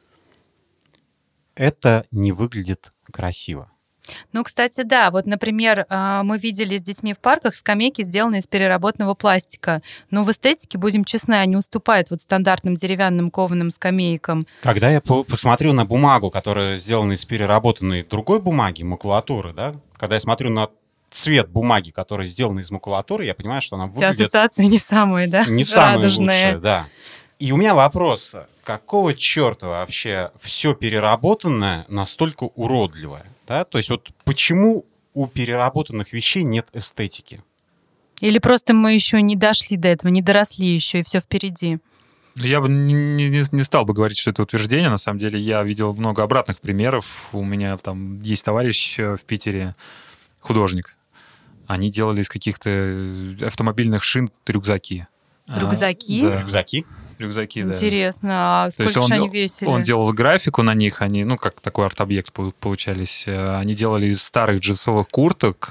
это не выглядит красиво. Ну, кстати, да. Вот, например, мы видели с детьми в парках скамейки, сделанные из переработанного пластика. Но в эстетике, будем честны, они уступают вот стандартным деревянным кованым скамейкам. Когда я по- посмотрю на бумагу, которая сделана из переработанной другой бумаги, макулатуры, да, когда я смотрю на цвет бумаги, который сделан из макулатуры, я понимаю, что она выглядит... Ассоциации не самые, да? Не самые радужные. лучшие, да. И у меня вопрос. Какого черта вообще все переработанное настолько уродливое? Да? То есть вот почему у переработанных вещей нет эстетики? Или просто мы еще не дошли до этого, не доросли еще, и все впереди? Я бы не, не, не стал бы говорить, что это утверждение. На самом деле я видел много обратных примеров. У меня там есть товарищ в Питере, художник. Они делали из каких-то автомобильных шин рюкзаки. Рюкзаки? А, да. Рюкзаки? Рюкзаки, да. Интересно, а сколько же они весили? Он делал графику на них, они, ну, как такой арт-объект получались. Они делали из старых джинсовых курток.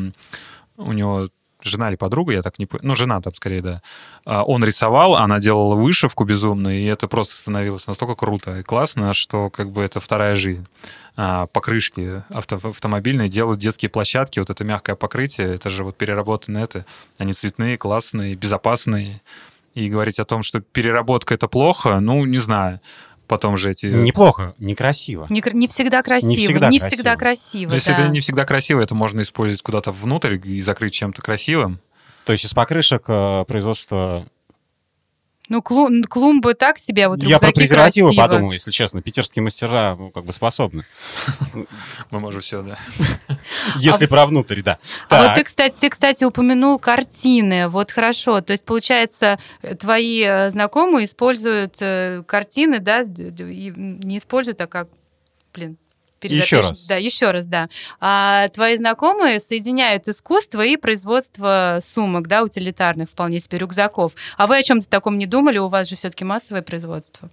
У него жена или подруга, я так не понял. Ну, жена там скорее, да. Он рисовал, она делала вышивку безумную, и это просто становилось настолько круто и классно, что как бы это вторая жизнь. Покрышки авто, автомобильные делают детские площадки, вот это мягкое покрытие, это же вот переработанные это. Они цветные, классные, безопасные. И говорить о том, что переработка — это плохо, ну, не знаю. Потом же эти... Неплохо, некрасиво. Не, не всегда красиво. Не всегда не красиво. Всегда красиво, Но если да. это не всегда красиво, это можно использовать куда-то внутрь и закрыть чем-то красивым. То есть из покрышек э, производства... Ну, клум, клумбы так себе, а вот Я про рюкзаки презервативы красиво. подумал, если честно. Питерские мастера, ну, как бы способны. Мы можем все, да. Если про внутрь, да. А вот ты, кстати, ты, кстати, упомянул картины. Вот хорошо. То есть, получается, твои знакомые используют картины, да, и не используют, а как, блин, Еще раз. Да, еще раз, да. А твои знакомые соединяют искусство и производство сумок, да, утилитарных, вполне себе рюкзаков. А вы о чем-то таком не думали? У вас же все-таки массовое производство.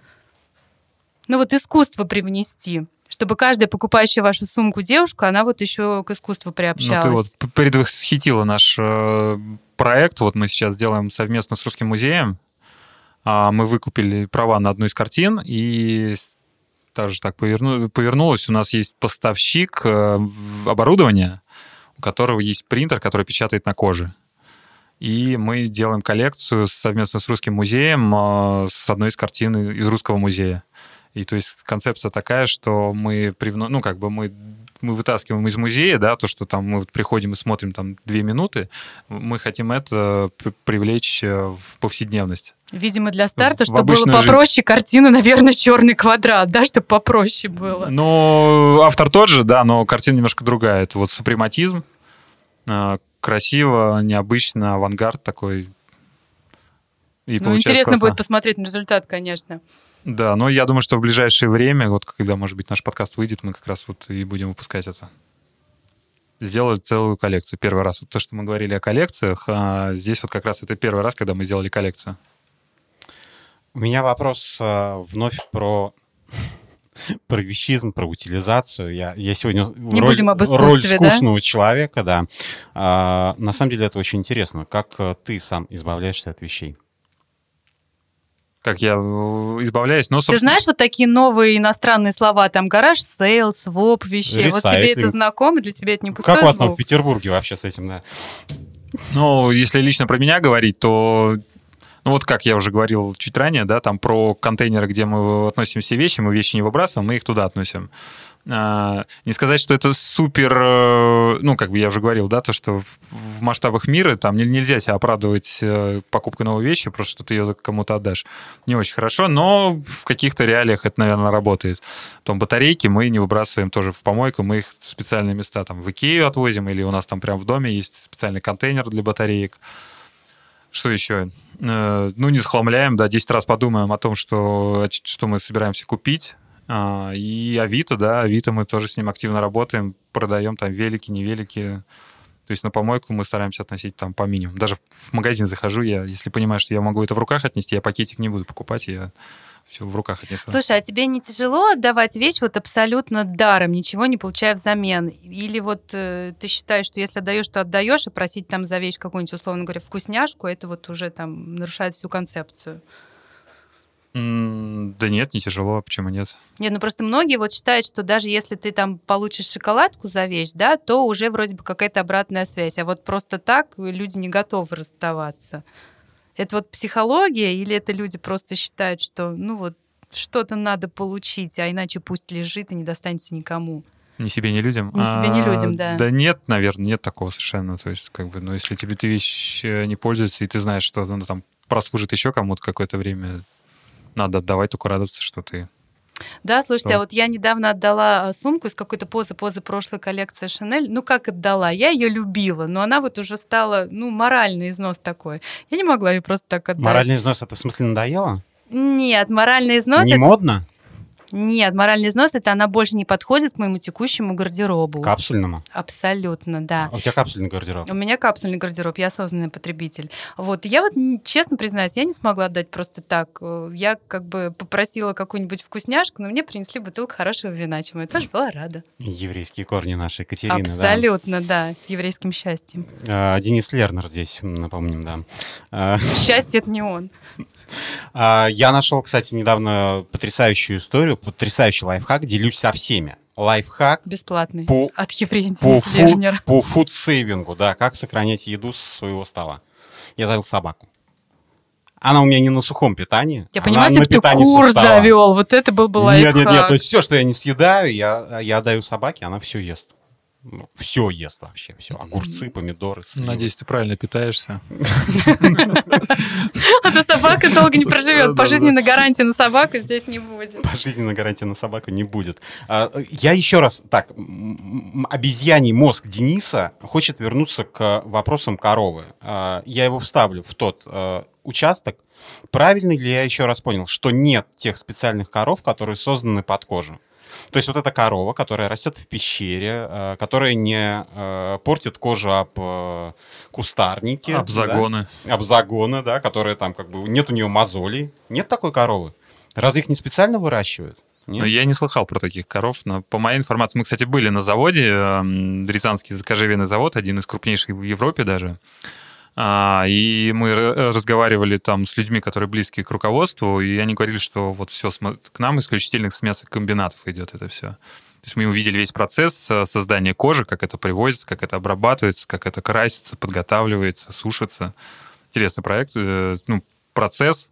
Ну вот искусство привнести, чтобы каждая покупающая вашу сумку девушка, она вот еще к искусству приобщалась. Ну, ты вот предвосхитила наш э, проект. Вот мы сейчас делаем совместно с Русским музеем. А мы выкупили права на одну из картин, и также так поверну, повернулось. У нас есть поставщик э, оборудования, у которого есть принтер, который печатает на коже. И мы делаем коллекцию совместно с Русским музеем э, с одной из картин из Русского музея. И то есть концепция такая, что мы, привно... ну, как бы мы, мы вытаскиваем из музея, да, то, что там мы приходим и смотрим там две минуты, мы хотим это привлечь в повседневность. Видимо, для старта, В чтобы было попроще, жизнь. Картина, наверное, черный квадрат, да, чтобы попроще было. Ну, автор тот же, да, но картина немножко другая. Это вот супрематизм, красиво, необычно, авангард такой. И ну, интересно классно. Будет посмотреть на результат, конечно. Да, но я думаю, что в ближайшее время, вот когда, может быть, наш подкаст выйдет, мы как раз вот и будем выпускать это. Сделали целую коллекцию. Первый раз. Вот то, что мы говорили о коллекциях, а здесь вот как раз это первый раз, когда мы сделали коллекцию. У меня вопрос э, вновь про, про вещизм, про утилизацию. Я, я сегодня Не роль, будем об искусстве, роль скучного да? человека, да. А, на самом деле это очень интересно. Как ты сам избавляешься от вещей? Как я избавляюсь, но, собственно... Ты знаешь вот такие новые иностранные слова, там гараж сейл, своп вещей. Ресайклинг. Вот тебе это знакомо, для тебя это не пустой Как у вас звук? там в Петербурге вообще с этим, да? Ну, если лично про меня говорить, то... Ну вот как я уже говорил чуть ранее, да, там про контейнеры, где мы относим все вещи, мы вещи не выбрасываем, мы их туда относим. А, не сказать, что это супер, ну, как бы я уже говорил, да, то, что в масштабах мира там нельзя себя оправдывать покупкой новой вещи, просто что ты ее кому-то отдашь. Не очень хорошо, но в каких-то реалиях это, наверное, работает. Потом батарейки мы не выбрасываем тоже в помойку, мы их в специальные места там в Икею отвозим, или у нас там прямо в доме есть специальный контейнер для батареек. Что еще? Ну, не захламляем, да, десять раз подумаем о том, что, что мы собираемся купить. И Авито, да, Авито мы тоже с ним активно работаем, продаем там велики, невелики. То есть на помойку мы стараемся относить там по минимуму. Даже в магазин захожу, я, если понимаю, что я могу это в руках отнести, я пакетик не буду покупать, я все в руках отнесу. Слушай, а тебе не тяжело отдавать вещь вот абсолютно даром, ничего не получая взамен? Или вот э, ты считаешь, что если отдаешь, то отдаешь, и просить там за вещь какую-нибудь, условно говоря, вкусняшку, это вот уже там нарушает всю концепцию? Да нет, не тяжело, почему нет? Нет, ну просто многие вот считают, что даже если ты там получишь шоколадку за вещь, да, то уже вроде бы какая-то обратная связь. А вот просто так люди не готовы расставаться. Это вот психология или это люди просто считают, что ну вот что-то надо получить, а иначе пусть лежит и не достанется никому? Ни себе, ни людям? Ни себе, ни людям, да. Да нет, наверное, нет такого совершенно. То есть, как бы, ну, если тебе эта вещь не пользуется, и ты знаешь, что она там прослужит еще кому-то какое-то время, надо отдавать, только радоваться, что ты... Да, слушайте, что? а вот я недавно отдала сумку из какой-то позы-позы прошлой коллекции Chanel. Ну, как отдала? Я ее любила, но она вот уже стала, ну, моральный износ такой. Я не могла ее просто так отдать. Моральный износ, это в смысле надоело? Нет, моральный износ... Не это... модно? Нет, моральный износ — это она больше не подходит к моему текущему гардеробу. Капсульному? Абсолютно, да. А у тебя капсульный гардероб? У меня капсульный гардероб, я осознанный потребитель. Вот, я вот, честно признаюсь, я не смогла отдать просто так. Я как бы попросила какую-нибудь вкусняшку, но мне принесли бутылку хорошего вина, чему я тоже была рада. Еврейские корни нашей Екатерины, Абсолютно, да, да, с еврейским счастьем. А, Денис Лернер здесь, напомним, да. А, Счастье — это не он. а, я нашел, кстати, недавно потрясающую историю, потрясающий лайфхак, делюсь со всеми. Лайфхак Бесплатный. по, От еврея по, Дениса Лернера. фуд, по фудсейвингу, да, как сохранять еду с своего стола. Я завел собаку. Она у меня не на сухом питании. Я она понимаю, если бы ты питании кур со стола. завел, вот это был бы лайфхак. Нет, нет, нет, то есть все, что я не съедаю, я, я отдаю собаке, она все ест. Ну, все ест вообще, все. Огурцы, помидоры, сливы. Надеюсь, ты правильно питаешься. А то собака долго не проживет. Пожизненной гарантии на собаку здесь не будет. Пожизненной гарантии на собаку не будет. Я еще раз, так, обезьяний мозг Дениса хочет вернуться к вопросам коровы. Я его вставлю в тот участок. Правильно ли я еще раз понял, что нет тех специальных коров, которые созданы под кожу? То есть вот эта корова, которая растет в пещере, э, которая не э, портит кожу об э, кустарники. Об загоны. Да? Об загоны, да, которая там как бы... Нет у нее мозолей. Нет такой коровы. Разве их не специально выращивают? Ну, я не слыхал про таких коров, но по моей информации, мы, кстати, были на заводе, э, Рязанский закожевенный завод, один из крупнейших в Европе даже. А, и мы разговаривали там с людьми, которые близки к руководству, и они говорили, что вот все к нам исключительно с мясокомбинатов идет это все. То есть мы увидели весь процесс создания кожи, как это привозится, как это обрабатывается, как это красится, подготавливается, сушится. Интересный проект, ну, процесс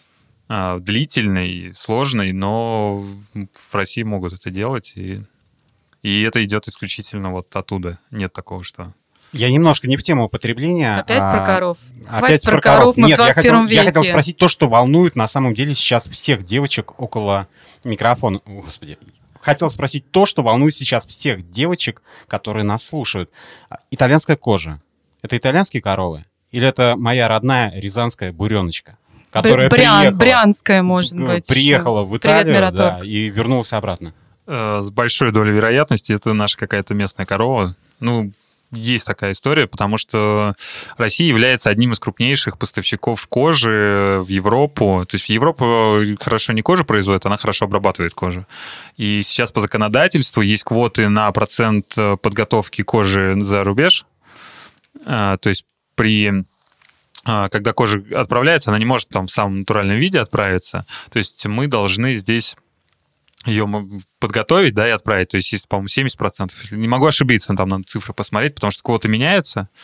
длительный, сложный, но в России могут это делать, и, и это идет исключительно вот оттуда. Нет такого, что... Я немножко не в тему употребления. Опять а... про коров. Опять Хватит про, про коров. коров, мы Нет, в двадцать первом я хотел, веке. я хотел спросить то, что волнует на самом деле сейчас всех девочек около микрофона. О, Господи. Хотел спросить то, что волнует сейчас всех девочек, которые нас слушают. Итальянская кожа. Это итальянские коровы? Или это моя родная рязанская буреночка? Которая Брян, приехала, брянская, может быть. приехала в Италию, Привет, да, и вернулась обратно. С большой долей вероятности это наша какая-то местная корова. Ну, есть такая история, потому что Россия является одним из крупнейших поставщиков кожи в Европу. То есть в Европу хорошо не кожу производит, она хорошо обрабатывает кожу. И сейчас по законодательству есть квоты на процент подготовки кожи за рубеж. То есть при... когда кожа отправляется, она не может там в самом натуральном виде отправиться. То есть мы должны здесь ее подготовить, да, и отправить. То есть есть, по-моему, семьдесят процентов. Не могу ошибиться, там надо цифры посмотреть, потому что квоты меняются.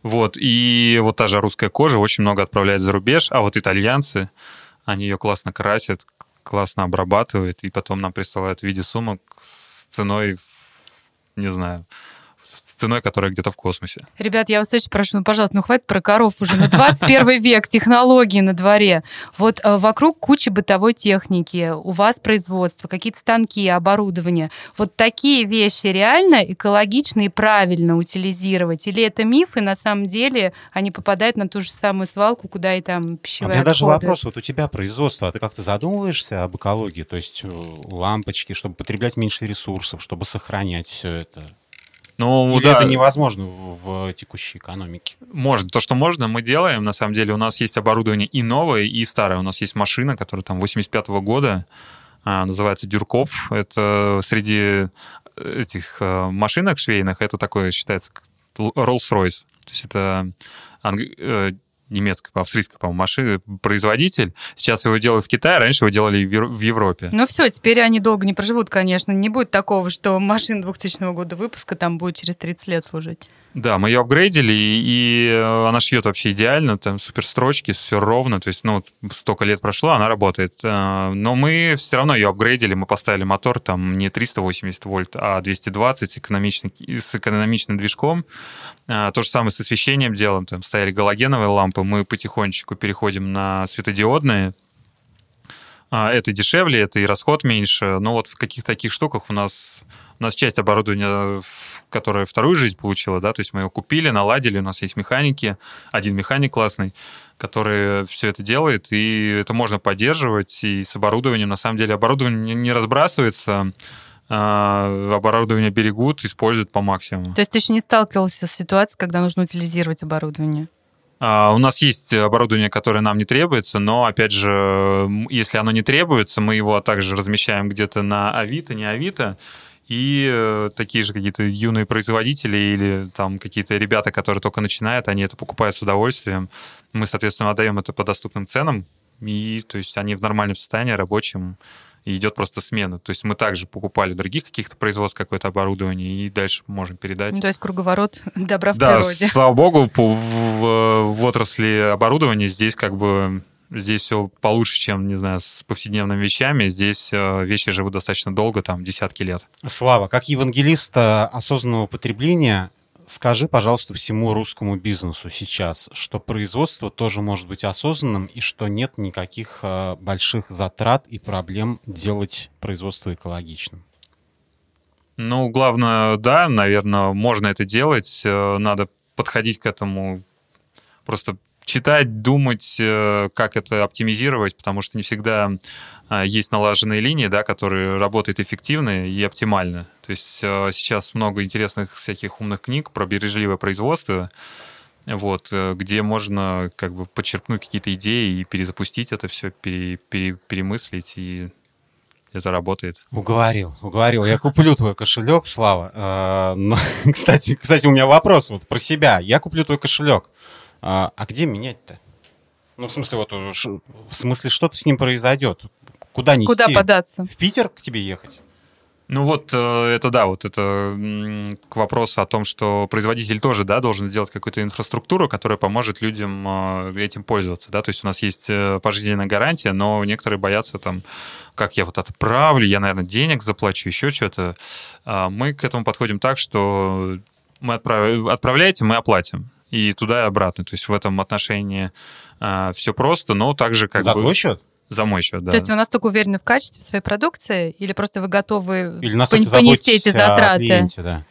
Вот, и вот та же русская кожа очень много отправляет за рубеж, а вот итальянцы, они ее классно красят, классно обрабатывают, и потом нам присылают в виде сумок с ценой, не знаю, с ценой, которая где-то в космосе. Ребят, я вас очень прошу, ну, пожалуйста, ну хватит про коров уже. Ну, двадцать первый век, технологии на дворе. Вот э, вокруг куча бытовой техники, у вас производство, какие-то станки, оборудование. Вот такие вещи реально экологично и правильно утилизировать? Или это миф, и на самом деле они попадают на ту же самую свалку, куда и там пищевые У меня даже отходы? вопрос, вот у тебя производство, а ты как-то задумываешься об экологии? То есть э, лампочки, чтобы потреблять меньше ресурсов, чтобы сохранять все это? Ну, Или да, это невозможно в, в текущей экономике? можно. То, что можно, мы делаем. На самом деле у нас есть оборудование и новое, и старое. У нас есть машина, которая там восемьдесят пятого года, а, называется Дюркопф. Это среди этих а, машинок швейных, это такое считается Rolls-Royce. То есть это анг... э, немецкая, австрийская, по-моему, машина, производитель. Сейчас его делают в Китае, раньше его делали в Европе. Ну все, теперь они долго не проживут, конечно. Не будет такого, что машина двухтысячного года выпуска там будет через тридцать лет служить. Да, мы ее апгрейдили, и она шьет вообще идеально, там супер строчки, все ровно, то есть, ну, столько лет прошло, она работает. Но мы все равно ее апгрейдили, мы поставили мотор там не триста восемьдесят вольт, а двести двадцать экономичный, с экономичным движком. То же самое с освещением делаем, там стояли галогеновые лампы, мы потихонечку переходим на светодиодные. Это дешевле, это и расход меньше, но вот в каких-то таких штуках у нас, у нас часть оборудования, которая вторую жизнь получила, да, то есть мы его купили, наладили, у нас есть механики, один механик классный, который все это делает, и это можно поддерживать, и с оборудованием, на самом деле, оборудование не разбрасывается, а оборудование берегут, используют по максимуму. То есть ты еще не сталкивался с ситуацией, когда нужно утилизировать оборудование? Uh, у нас есть оборудование, которое нам не требуется, но, опять же, если оно не требуется, мы его также размещаем где-то на Авито, не Авито, и э, такие же какие-то юные производители или там какие-то ребята, которые только начинают, они это покупают с удовольствием. Мы, соответственно, отдаем это по доступным ценам, и то есть они в нормальном состоянии, рабочем, и идет просто смена. То есть мы также покупали других каких-то производств, какое-то оборудование, и дальше можем передать. Ну, то есть круговорот добра в да, природе. Слава богу, в, в, в отрасли оборудования здесь как бы здесь все получше, чем, не знаю, с повседневными вещами. Здесь вещи живут достаточно долго, там, десятки лет. Слава, как евангелист осознанного потребления, скажи, пожалуйста, всему русскому бизнесу сейчас, что производство тоже может быть осознанным и что нет никаких э, больших затрат и проблем делать производство экологичным. Ну, главное, да, наверное, можно это делать. Надо подходить к этому, просто читать, думать, как это оптимизировать, потому что не всегда есть налаженные линии, да, которые работают эффективно и оптимально. То есть сейчас много интересных всяких умных книг про бережливое производство, вот, где можно как бы подчеркнуть какие-то идеи и перезапустить это все, пере, пере, перемыслить, и это работает. Уговорил, уговорил. Я куплю твой кошелек, Слава. А, но, кстати, кстати, у меня вопрос вот про себя. Я куплю твой кошелек. А, а где менять-то? Ну, в смысле, вот, в смысле, что-то с ним произойдет. Куда нести? Куда податься? В Питер к тебе ехать? Ну вот это да, вот это к вопросу о том, что производитель тоже, да, должен сделать какую-то инфраструктуру, которая поможет людям этим пользоваться, да, то есть у нас есть пожизненная гарантия, но некоторые боятся там, как я вот отправлю, я, наверное, денег заплачу, еще что-то. Мы к этому подходим так, что мы отправ... отправляете, мы оплатим. И туда и обратно. То есть в этом отношении все просто, но также как За бы... твой счет? За мой счет, да. То есть вы настолько уверены в качестве своей продукции, или просто вы готовы Или пон- понести эти затраты? Клиенте, да.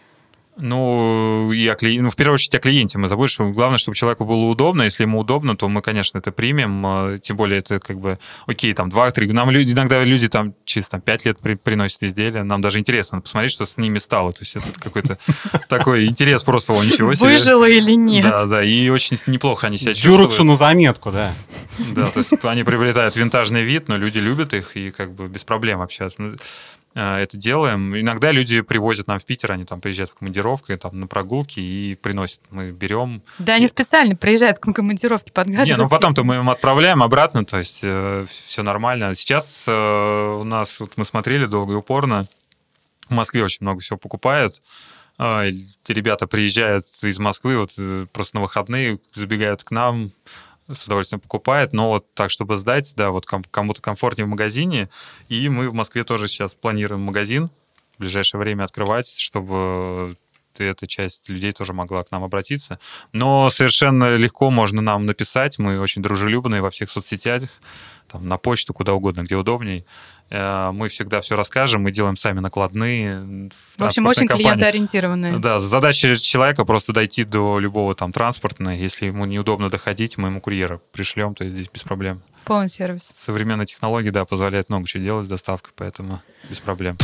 Ну, и о кли... ну, в первую очередь о клиенте мы заботимся. Главное, чтобы человеку было удобно. Если ему удобно, то мы, конечно, это примем. Тем более это как бы, окей, там два-три... Нам люди, иногда люди там через там, пять лет при... приносят изделия. Нам даже интересно посмотреть, что с ними стало. То есть это какой-то такой интерес просто, о, ничего себе. Выжило или нет? Да, да, и очень неплохо они себя чувствуют. Дюрексу на заметку, да. Да, то есть они приобретают винтажный вид, но люди любят их и как бы без проблем общаются. Это делаем. Иногда люди привозят нам в Питер, они там приезжают в командировку, там, на прогулки и приносят. Мы берем. Да, они специально приезжают к командировке, подгадывают. Не, ну потом-то мы им отправляем обратно, то есть э, все нормально. Сейчас э, у нас, вот мы смотрели долго и упорно, в Москве очень много всего покупают. Ребята приезжают из Москвы, вот просто на выходные забегают к нам, с удовольствием покупают, но вот так, чтобы сдать, да, вот кому-то комфортнее в магазине. И мы в Москве тоже сейчас планируем магазин в ближайшее время открывать, чтобы эта часть людей тоже могла к нам обратиться. Но совершенно легко можно нам написать. Мы очень дружелюбные во всех соцсетях, там, на почту, куда угодно, где удобней. Мы всегда все расскажем, мы делаем сами накладные. В общем, очень клиентоориентированные. Да, задача человека просто дойти до любого там транспортного. Если ему неудобно доходить, мы ему курьера пришлем, то есть здесь без проблем. Полный сервис. Современные технологии, да, позволяют много чего делать с доставкой, поэтому без проблем.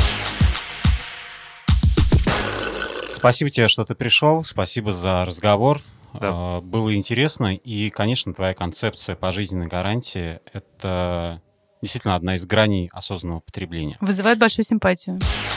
Спасибо тебе, что ты пришел. Спасибо за разговор. Да. Было интересно. И, конечно, твоя концепция пожизненной гарантии — это действительно одна из граней осознанного потребления. Вызывает большую симпатию.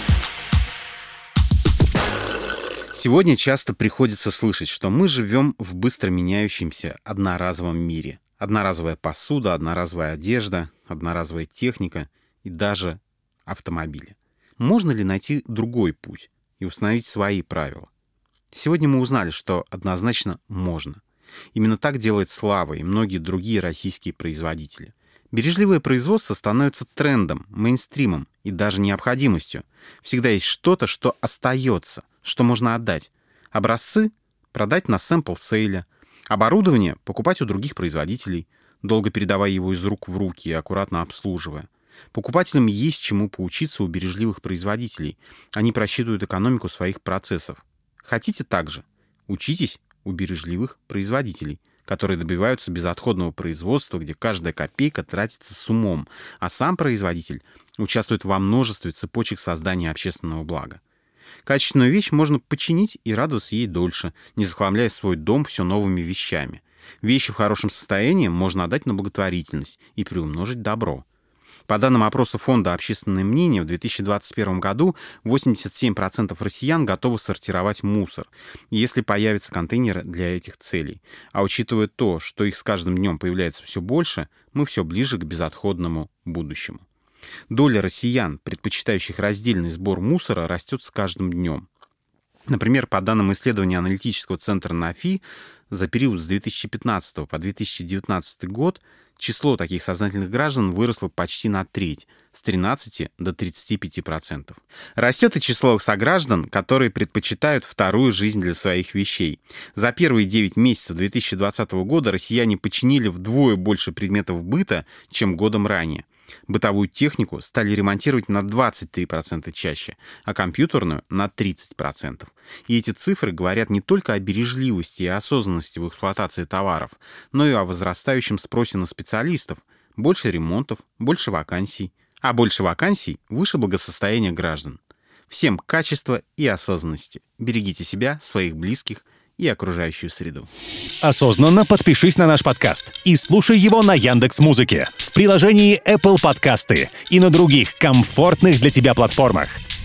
Сегодня часто приходится слышать, что мы живем в быстро меняющемся одноразовом мире. Одноразовая посуда, одноразовая одежда, одноразовая техника и даже автомобили. Можно ли найти другой путь и установить свои правила? Сегодня мы узнали, что однозначно можно. Именно так делает Слава и многие другие российские производители. Бережливое производство становится трендом, мейнстримом и даже необходимостью. Всегда есть что-то, что остается, что можно отдать. Образцы продать на сэмпл-сейле, оборудование покупать у других производителей, долго передавая его из рук в руки и аккуратно обслуживая. Покупателям есть чему поучиться у бережливых производителей. Они просчитывают экономику своих процессов. Хотите так же? Учитесь у бережливых производителей, которые добиваются безотходного производства, где каждая копейка тратится с умом, а сам производитель участвует во множестве цепочек создания общественного блага. Качественную вещь можно починить и радоваться ей дольше, не захламляя свой дом все новыми вещами. Вещи в хорошем состоянии можно отдать на благотворительность и приумножить добро. По данным опроса Фонда «Общественное мнение», в две тысячи двадцать первом году восемьдесят семь процентов россиян готовы сортировать мусор, если появятся контейнеры для этих целей. А учитывая то, что их с каждым днем появляется все больше, мы все ближе к безотходному будущему. Доля россиян, предпочитающих раздельный сбор мусора, растет с каждым днем. Например, по данным исследования аналитического центра НАФИ, за период с две тысячи пятнадцатого по две тысячи девятнадцатый год число таких сознательных граждан выросло почти на треть, с тринадцати до тридцати пяти процентов. Растет и число сограждан, которые предпочитают вторую жизнь для своих вещей. За первые девять месяцев две тысячи двадцатого года россияне починили вдвое больше предметов быта, чем годом ранее. Бытовую технику стали ремонтировать на двадцать три процента чаще, а компьютерную — на тридцать процентов. И эти цифры говорят не только о бережливости и осознанности в эксплуатации товаров, но и о возрастающем спросе на специалистов. Больше ремонтов, больше вакансий, а больше вакансий — выше благосостояние граждан. Всем качества и осознанности. Берегите себя, своих близких и окружающую среду. Осознанно подпишись на наш подкаст и слушай его на Яндекс.Музыке, в приложении Apple Подкасты и на других комфортных для тебя платформах.